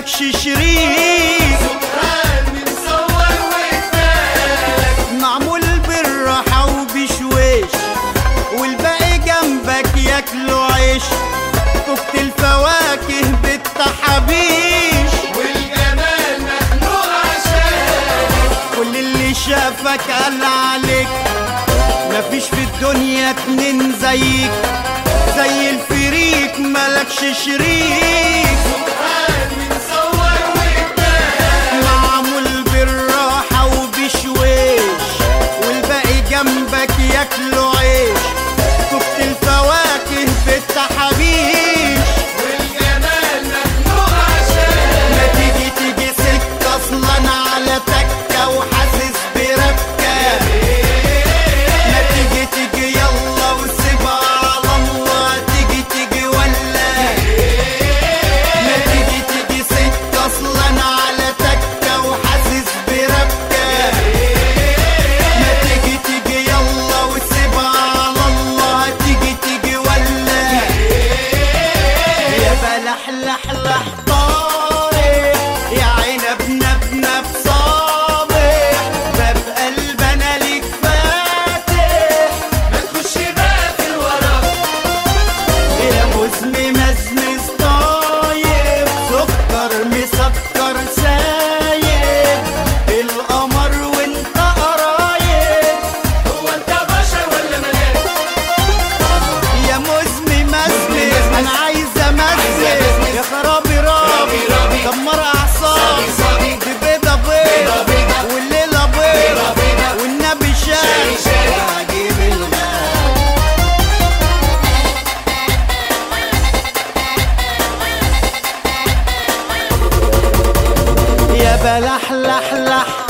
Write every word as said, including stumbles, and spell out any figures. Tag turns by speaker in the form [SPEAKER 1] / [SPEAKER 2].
[SPEAKER 1] ملكش شريك،
[SPEAKER 2] مصور وفاك
[SPEAKER 1] معمول بالراحة وبشويش، والباقي جنبك ياكلوا عيش، فكت الفواكه بالتحابيش،
[SPEAKER 2] والجمال مخلوق عشانك.
[SPEAKER 1] كل اللي شافك قال عليك، مفيش في الدنيا اتنين زيك، زي الفريق ملكش شريك،
[SPEAKER 2] مصور وفاك
[SPEAKER 1] معمول بالراحة وبشويش، والباقي جنبك ياكلوا عيش، فكت الفواكه بالتحابيش،
[SPEAKER 2] والجمال مخلوق عشانك.
[SPEAKER 1] ما تيجي تيجي سكة اصلا على تكة وحاسس بركة، ما تيجي تيجي يلا وسيبها على الله، تيجي تيجي ولا ما تيجي تيجي سكة اصلا على تكة وحاسس بركة، ما تيجي تيجي يلا وسيبها على الله، تيجي تيجي ولا يا بلحلحلح طارق، يا عنب نبنب صابح، باب قلبنا ليك فاتح،
[SPEAKER 2] ما تخش بقى في الورق.
[SPEAKER 1] يا مزمي مزمز طايب، سكر مسكر سايب، القمر وانت قرايب،
[SPEAKER 2] هو انت بشر ولا ملاك؟
[SPEAKER 1] يا مزمي مزمي انا عايز امزج، يا خرابي رابي
[SPEAKER 2] رابي.
[SPEAKER 1] دمر اعصابي،
[SPEAKER 2] صابي.
[SPEAKER 1] دي بيضة بيضة
[SPEAKER 2] بيضة.
[SPEAKER 1] والليلة بيضة
[SPEAKER 2] بيضة.
[SPEAKER 1] والنبي شاي
[SPEAKER 2] شاي شاي.
[SPEAKER 1] هجيب الغاب. يا بلحلحلح